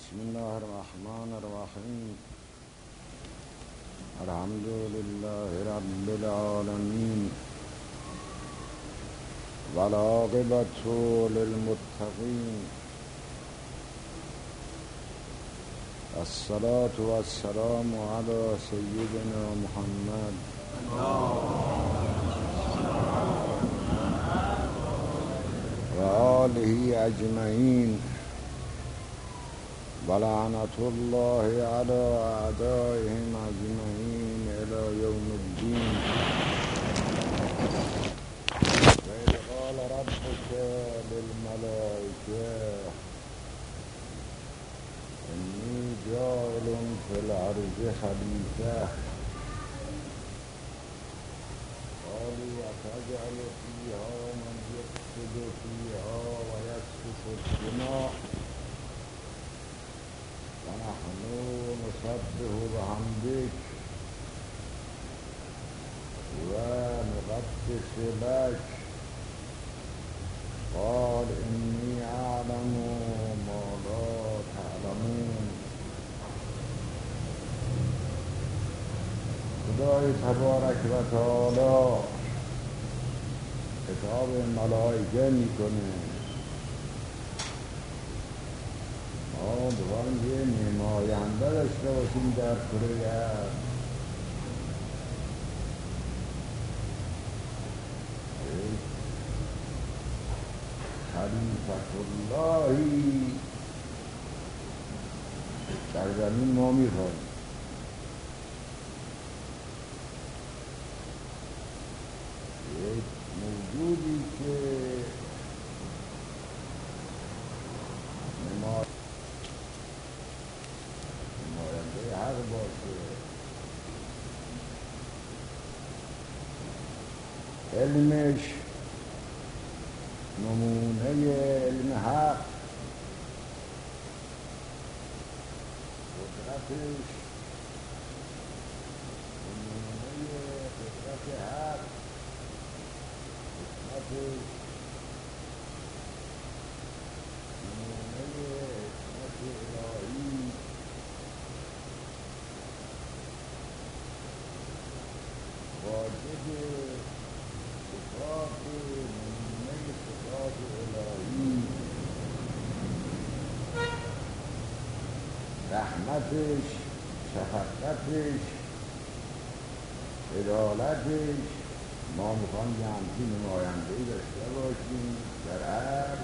بسم الله الرحمن الرحيم. الحمد لله رب العالمين، والعاقبة للمتقين، الصلاة والسلام على سيدنا محمد وآله أجمعين، ولعنة الله على أعدائهم أجمعين إلى يوم الدين. وإذ قال ربك للملائكة إني جاعل في الأرض خليفة قالوا أتجعل فيها من يفسد فيها ويسفك الدماء ونحن نسبح بحمدك ونقدس لك قال إني أعلم ما لا تعلمون. خدای تبارک و تعالی خطاب ملائکه میکنه. ما باید یه نماینده داشته باشیم در کره ارض. خلیفة اللهی در زمین ما میخواهیم. یک موجودی که نماینده حق باشه، علمش نمونه علم حق، قدرتش نمونه قدرت حق، حکمتش نمونه حکمت الهی، واجد صفات نمونه صفات الهی، رحمتش، شفقتش، عدالتش. ما میخوایم یه همچین نماینده‌ای داشته باشیم در عرض،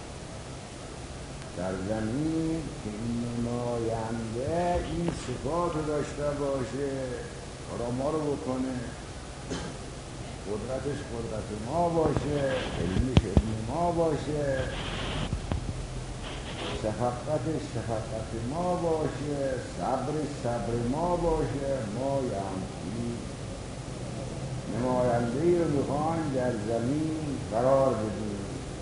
در زمین، که این نماینده این صفات رو داشته باشه، کارا ما رو بکنه، قدرتش قدرت ما باشه، علمش علم ما باشه، شفقتش شفقت ما باشه، صبرش صبر ما باشه. ما یه همچین نماینده‌ای رو میخوایم در زمین قرار بدیم.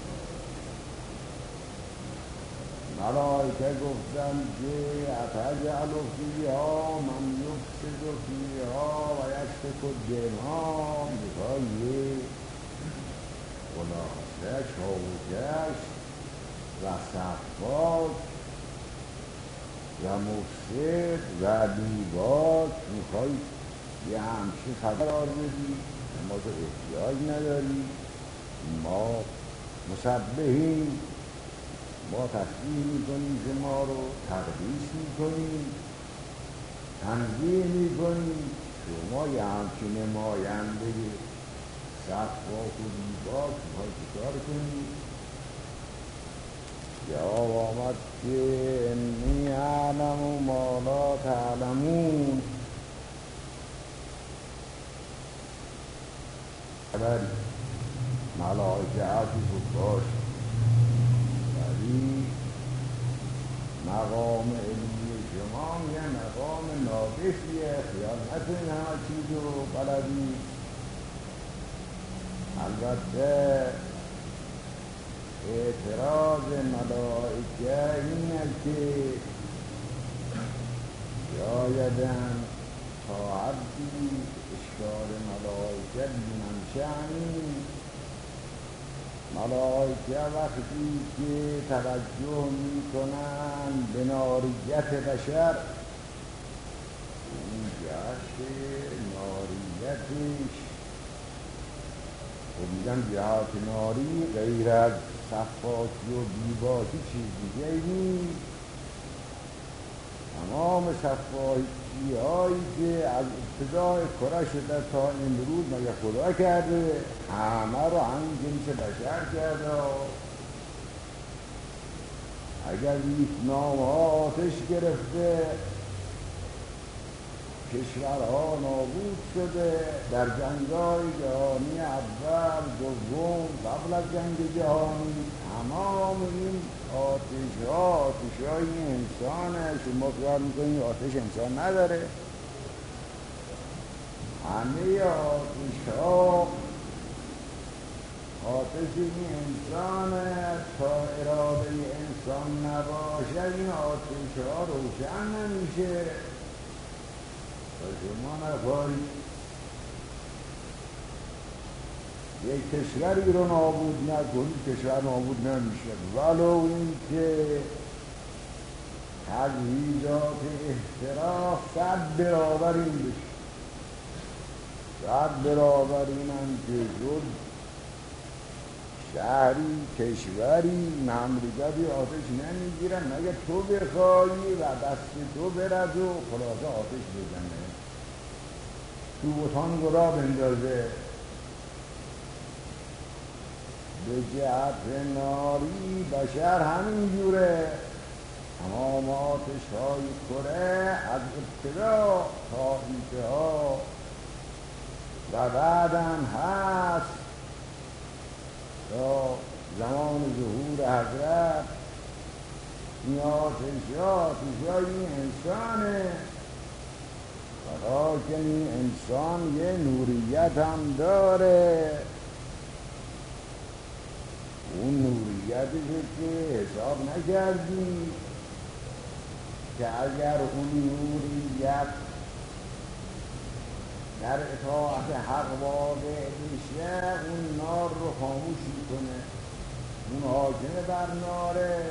ملائکه گفتن که اتجعل فیها من یفسد فیها و یسفک الدماء، میخوای یه خلاصه چاوکش و سفاک و مفسد و بیباک میخوای یه همچین قرار بدی. ما تو احتیاج نداری، ما مسبحیم، ما تسبیح میکنیم، شما رو تقدیس میکنیم، تنزیه میکنیم. شما یه همچین نماینده سفاک و بیباک میخوای چیکار کنی؟ جواب آمد که انی اعلم ما لا تعلمون. خبری ملائکه هرچی بود باش، ولی مقام علمی شما یه مقام ناقصیه، خیال نکنین همه چیز رو بلدی. البته اعتراض ملائکه اینه که شایدن تا حدی اشکال ملائکه بیمنشأنی ملائکه وقتی که توجه میکنن به ناریت بشر، اون جهت ناریتش و میگن جهت ناری غیر از صفاتی و بیباکی چیز دیگه نیست. تمام صفاتی هایی که از ابتدای کره شده تا امروز مگه خدا کرده؟ همه رو همین جنس بشر کرده. اگر ویتنام ها آتش گرفته، کشورها نابود شده، در جنگ‌های جهانی اول، دوم، قبل از جنگ جهانی، تمام این آتش‌های انسانه. شما خیال میکنید آتش انسان نداره؟ همه آتش این انسانه. تا اراده انسان نباشه این آتش‌ها روشن نمیشه. شما نفاری یک کشوری رو نابود نکنید، کشور نابود نمیشه، ولو این که تجهیزات احتراق 100 برابر این بشه. 100 برابر این هم که جد شهری، کشوری، مملکتی آتش نمیگیرن مگه تو بخوایی و دست تو برد و خلاصه آتش بزنه، تو بطان گرا بندازه. به جهت ناری بشر همین جوره. تمام آتش‌های کره از ابتدا تا انتها و بعدم هست تا زمان ظهور حضرت. این آتش‌های این انسانه. که این انسان یه نوریت هم داره. اون نوریتش که حساب نکردی که اگر اون نوریت در اطاعت حق واقع بشه اون نار رو خاموش میکنه. اون حاکم بر ناره.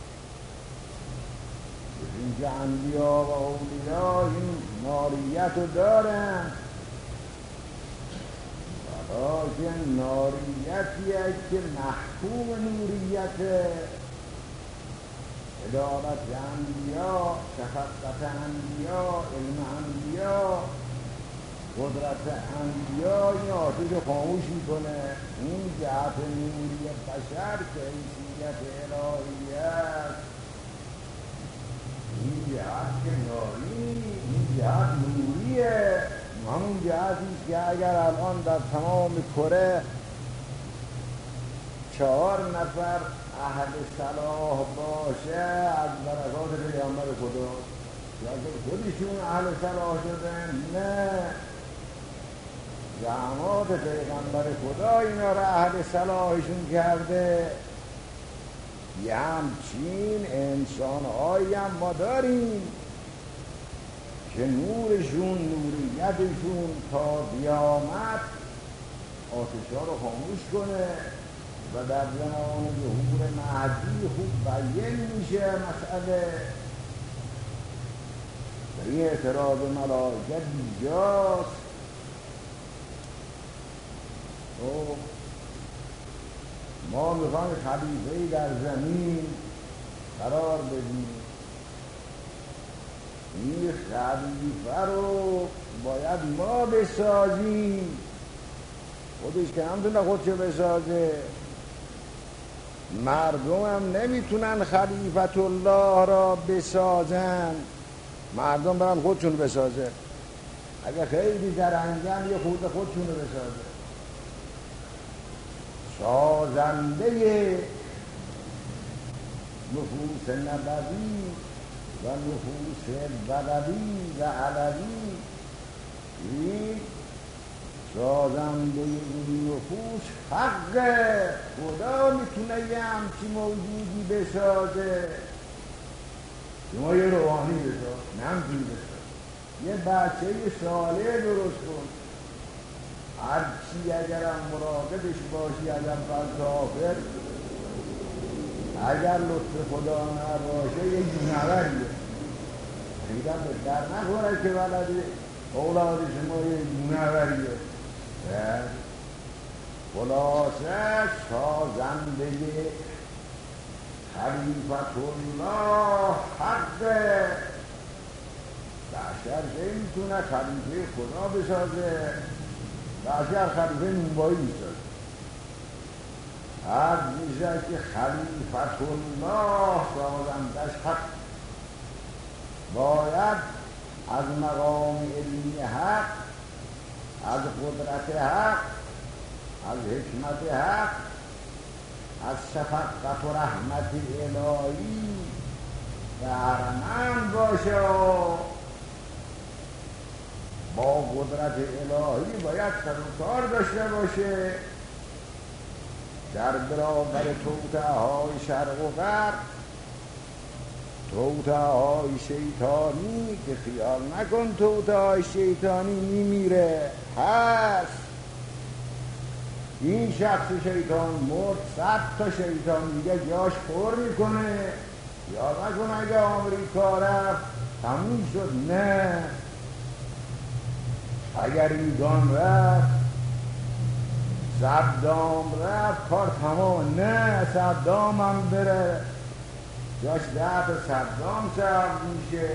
این که انبیا و اولیا این ناریت رو دارن، ولیکن ناریتیه که محکوم نوریت ادارت انبیا، شفقت انبیا، علم انبیا، قدرت انبیا این آتش رو خاموش میکنه. این جهت نوری بشر که حیثیت الهیت، این جهت که ناری، این جهت نوریه. همون جهتیست که اگر الان در تمام کره 4 نفر اهل صلاح باشه از برکات پیامبر خدا. یا خودشون اهل صلاح شدن؟ نه، زحمات پیغمبر خدا اینا را اهل صلاحشون کرده. یه همچین انسان‌هایی هم ما داریم که نورشون، نوریتشون تا قیامت آتش‌ها رو خاموش کنه و در زمان ظهور مهدی خوب بیان میشه مسئله. و این اعتراض ملائکه بیجاست. ما میخوایم خلیفه‌ای در زمین قرار بدیم. این خلیفه رو باید ما بسازیم. خودش که نمیتونه خودشو بسازه. مردم هم نمیتونن خلیفت الله را بسازن. مردم برن خودشون بسازه. اگه خیلی درنگن یه خود خودشون بسازه. سازنده نفوس نبوی و نفوس بدوی و علوی، این سازنده این نفوس حقه. خدا میتونه یه همچی موجودی بسازه. شما یه روحانی بساز، نمیتونی بساز. یه بچه صالح درست کن، هرچی اگرم مراقبش باشی از اول تا آخر، اگر لطف خدا نباشه یه جونوریه، خیلی به در نخوره که ولد اولاد شما یه جونوریه. خلاصه سازنده خلیفت الله حقه. بشر که میتونه خلیفه خدا بسازه، بشر خلیفه نونبایی بسازه. هر میشه که خلیفت الله سازندش حق، باید از مقام علمی حق، از قدرت حق، از حکمت حق، از شفقت و رحمت الهی بهره‌مند باشه. با قدرت الهی باید سر و کار داشته باشه در برابر توطئه‌های شرق و غرب، توطئه‌های شیطانی که خیال نکن توطئه‌های شیطانی میمیره، هست. این شخص شیطان مرد، 100 تا شیطان دیگه جاش پر میکنه. یا نکن اگه آمریکا رفت تموم شد، نه. اگر ایران رفت، صدام رفت، کار تمام، نه. صدام هم بره جاش 10 تا صدام سبز میشه.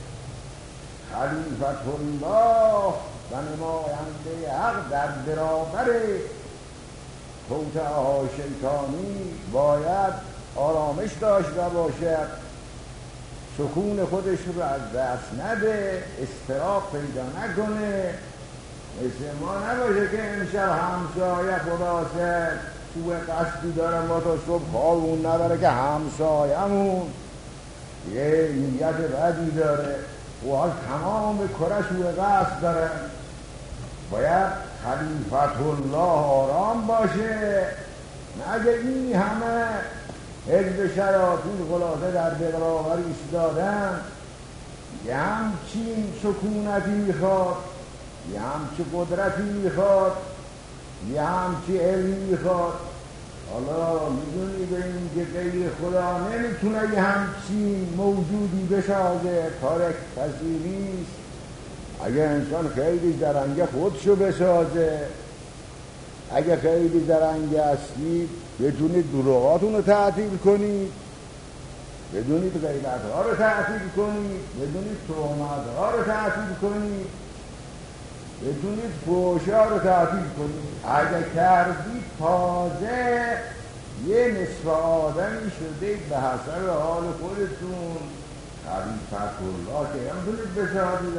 خلیفت الله و نماینده حق در برابر توطئه‌های شیطانی باید آرامش داشته باشد، سکون خودش رو از دست نده، اضطراب پیدا نکنه. مثل ما نباشه که امشب همسایه خلاصه سوء قصدی داره ما تا صبح خوابمون نبره که همسایه‌مون یه نیت بدی داره و حال تمام کره سوء قصد داره. باید خلیفت الله آرام باشه. نگه این همه حزب شیاطین خلاصه در برابر ایستادن، یه همچین سکونتی میخواد، یه همچین قدرتی میخواد، یه همچین علمی میخواد. حالا میدونی به این که غیر خدا نمیتونه یه همچین موجودی بسازه، کار کسی نیست. اگه انسان خیلی درنگه خودشو بسازه، اگه خیلی درنگه هستید بتونید دروغاتون رو تعطیل کنید، بدونید غیبت‌ها رو تعطیل کنید، بدونید تهمت‌ها رو تعطیل کنید، بدونید فحشا رو تعطیل کنید. اگه کردید تازه یه نصف آدمی شدید به حسب حال خودتون. خلیفت الله که هم دونید بسازید.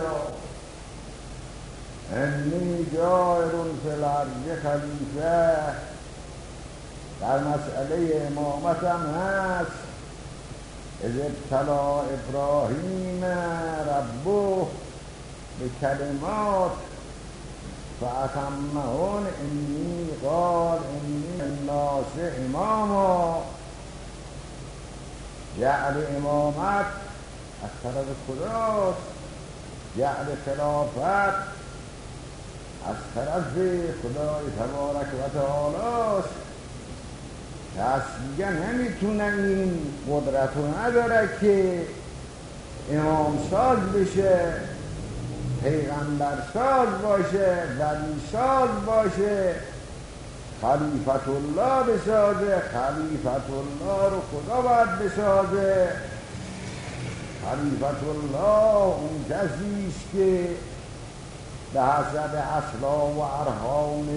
انی جاعل فی الارض خلیفه در مسئله امامتم هست. اذ ابتلا ابراهیم ربه به کلمات فأتمهن انی قال انی الناس اماما. جعل امامت از طرف خداست، جعل خلافت از طرف خدای تبارک و تعالی است. کس دیگه نمیتونه این قدرت رو نداره که امام ساز بشه، پیغمبر ساز باشه، ولی ساز باشه. خلیفت الله بسازه. خلیفت الله رو خدا باید بسازه. خلیفت الله اون کسیست که به حسب اصلا و ارحام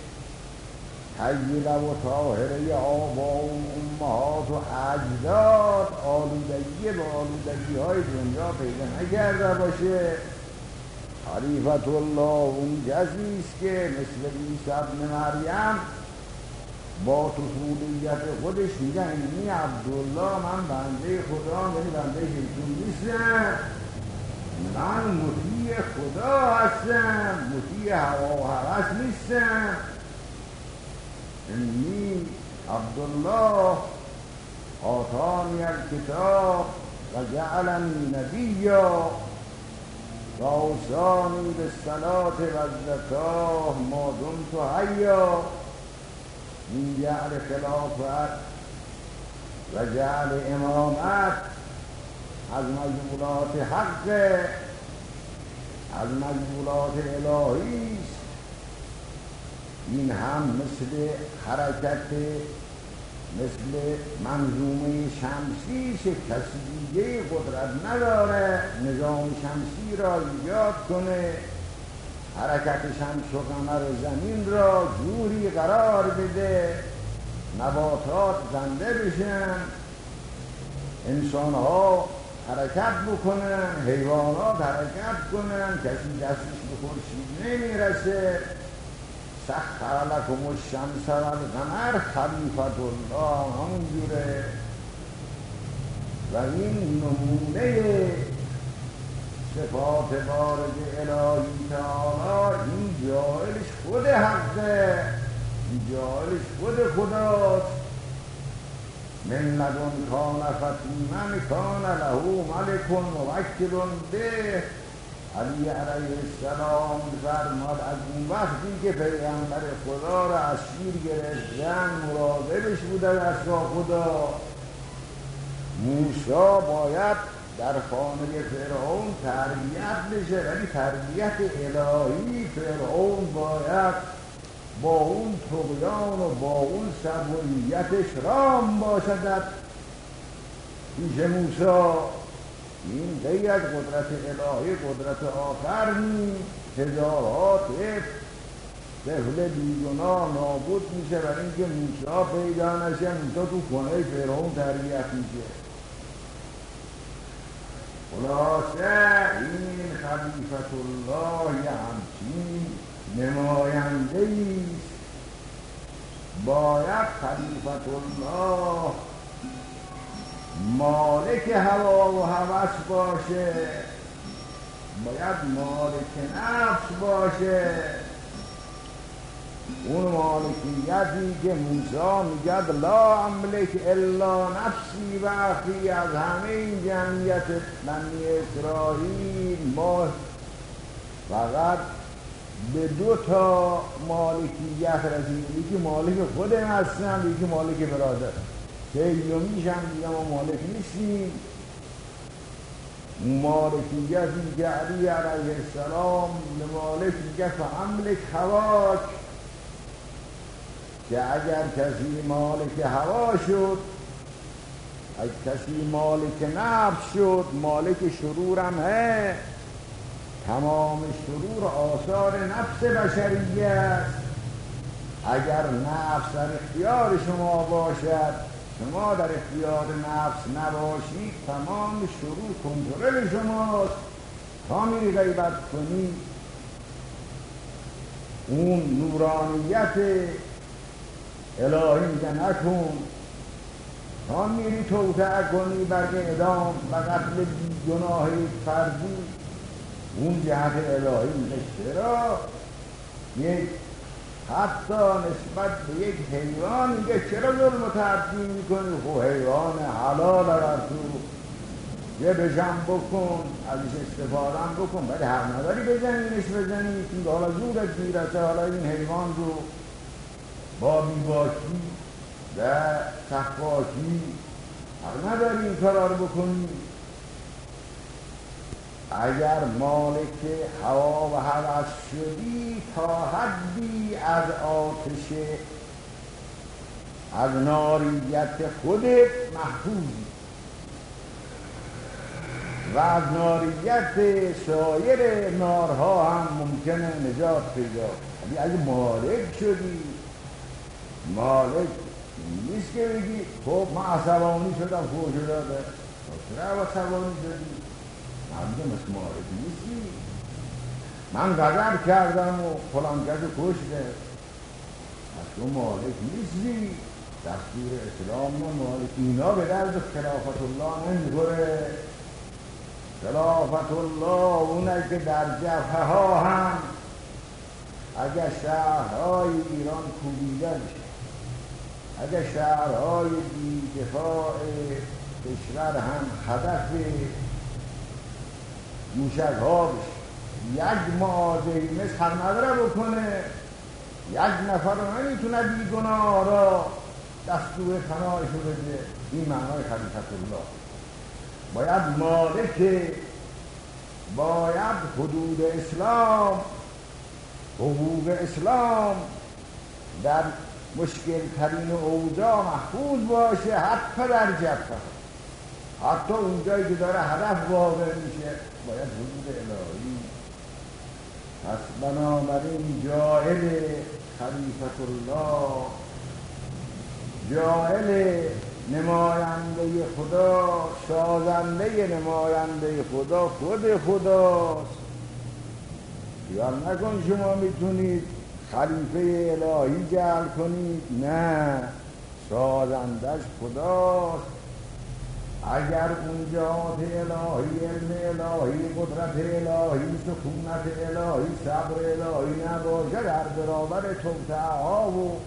طیبه و طاهره آبا و امهات و اجداد آلودگی با آلودگی های دنیا پیدا نکرده باشه. خلیفت الله اون کسیست که مثل عیسی ابن مریم با طفولیت خودش میگه اینی عبدالله، من بنده خدا، یعنی بنده هیچون نیستم، من مطیع خدا هستم، مطیع هوا و هوس نیستم. اینی عبدالله آتانی الکتاب و جعلنی نبیا و اوصانی به صلات و زکاه ما دمت حیا. این جعل خلافت و جعل امامت از مجمولات حق، از مجمولات الهی است. این هم مثل حرکت، مثل منظومه شمسی که کسی دیگه قدرت نداره نظام شمسی را ایجاد کنه، حرکت شمس و قمر زمین را جوری قرار بده نباتات زنده بشن، انسانها حرکت بکنن، حیوانات حرکت کنن، کسی دستش به خورشید نمیرسه. سخر لکم الشمس و القمر خلیفة الله همون جوره. و این نمونه صفات وارد الهی تعالی، این جایلش خود حقه، این جایلش خود خداست. من لدن کان فتیمن کان له ملک موکل به. علی علیه السلام فرماد از اون وقتی که پیغمبر خدا را اسیر گرفتن مراقبش بوده از خدا، موسی باید در خانه فرعون تربیت بشه، ولی تربیت الهی. فرعون باید با اون طغیان و با اون سبوییتش رام باشد پیش موسی. این غیر از قدرت الهی قدرت آخر نیست. هزارها طفل بیگناه نابود میشه برای اینکه موسی پیدا نشه. موسی تو خانه فرعون تربیت میشه. خلاصه این خلیفة الله یه همچین نماینده ایست. باید خلیفة الله مالک هوا و هوس باشه، باید مالک نفس باشه. اون مالکیتی که موسی میگد لا املک الا نفسی و اخی، از همه این جمعیت بنی اسرائیل ما فقط به 2 تا مالکیت رسیدیم، یکی مالک خودم هستم، یکی مالک برادر. سیومیش هم دیگه ما مالک نیستیم. مالکیتی که علی علیه السلام لمالک میگه فاملک هواک، که اگر کسی مالک هوا شد، اگر کسی مالک نفس شد، مالک شرورم ہے. تمام شرور آثار نفس بشریه است. اگر نفس در اختیار شما باشد، شما در اختیار نفس نباشید، تمام شرور کنترل شماست. تا میری غیبت کنی اون نورانیت الهی میگه نکن، تا میری توطئه کنی برگ اعدام و قتل بیگناه فردی، اون جهت الهی میگه چرا یک حتی نسبت به یک حیوان میگه چرا ظلم و تعدی میکنی؟ خب حیوان حلال اگر تو یه بجم بکن، ازش استفادهم بکن، ولی حق نداری بزنیش بزنی، چون حالا زورت میرسه حالا این حیوان رو با بیباکی و تخفاکی حق نداری این کارا رو بکنی. اگر مالک هوا و هوس شدی تا حدی از آتش، از ناریت خودت محفوظی و از ناریت سایر نارها هم ممکنه نجات پیدا. اگه مالک شدی، مالک نیست که بگی خب من عصبانی شدم فوش داده، چرا عصبانی شدی؟ من مثل مالک نیستی. من غضب کردم و فلان کس کشته، از تو مالک نیستی. دستور اسلام و مالک اینا به درد خلافت الله نمیخوره. خلافت الله اونه که در جبهه ها هم اگر شهرهای ایران کوبیده بشه، اگر شهرهای بی‌دفاع کشور هم هدف موشک ها بشه، یک معاذی مثل حرمده رو بکنه، یک نفر رو نمیتونه بیگناه را دستور پناهش رو بده. این معنای خلیفت الله. باید مالک، باید حدود اسلام، حقوق اسلام در مشکل ترین اوضاع محفوظ باشه، حتی در جبهه، حتی اونجایی که داره هدف واقع میشه باید حدود الهی. پس بنابراین جاعل خلیفت الله، جاعل نماینده خدا، سازنده نماینده خدا خود خداست. خیال نکن شما میتونید خلیفه الهی جعل کنید، نه، سازندش خداست. اگر اون جهات الهی، علم الهی، قدرت الهی، سکونت الهی، صبر الهی نباشه، در برابر توطئه‌ها و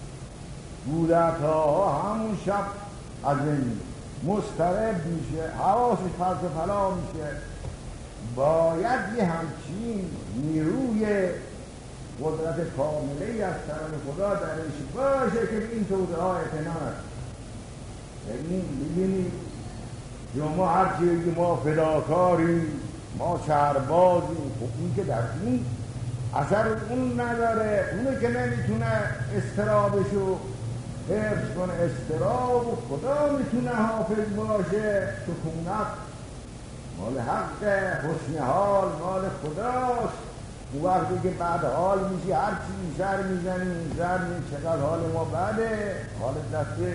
گولت‌ها همون شب از این مضطرب میشه، حواسش پرت و پلا میشه. باید یه همچین نیروی قدرت کاملی از طرف خدا درش باشه که این توطئه‌ها اعتنا نکنه. این ببینید شما هرچی بگی ما فداکاری، ما سربازیم، خب این که در این اثر اون نداره. اونه که نمیتونه استرابشو حفظ کنه، استراب و خدا میتونه حافظ باشه. سکونت مال حق، حسن حال مال خداست. اون وقتی که بعد حال میشی هر چی سر میزنی اون سر میزنی، چقدر حال ما بده، حال دسته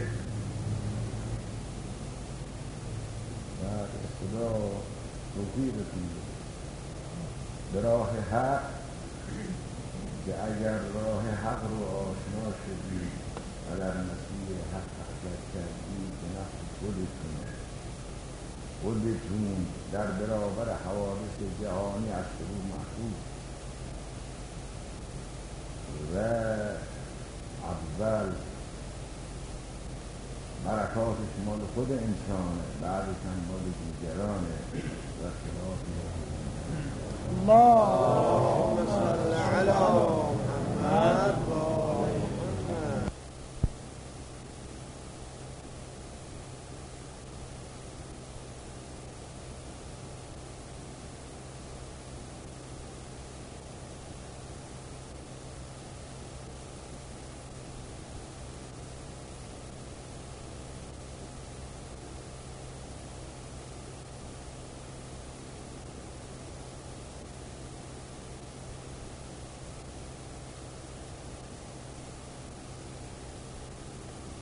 بعد خدا توفیقتون به راه حق، که اگر راه حق رو آشنا شدی و در مسیر حق حرکت کردی به نفع خودتون در برابر حوادث جهانی از شروع محفوظ. و اول برکاتش مال خود انسانه، بعدش هم مال دیگرانه و خلاف الله.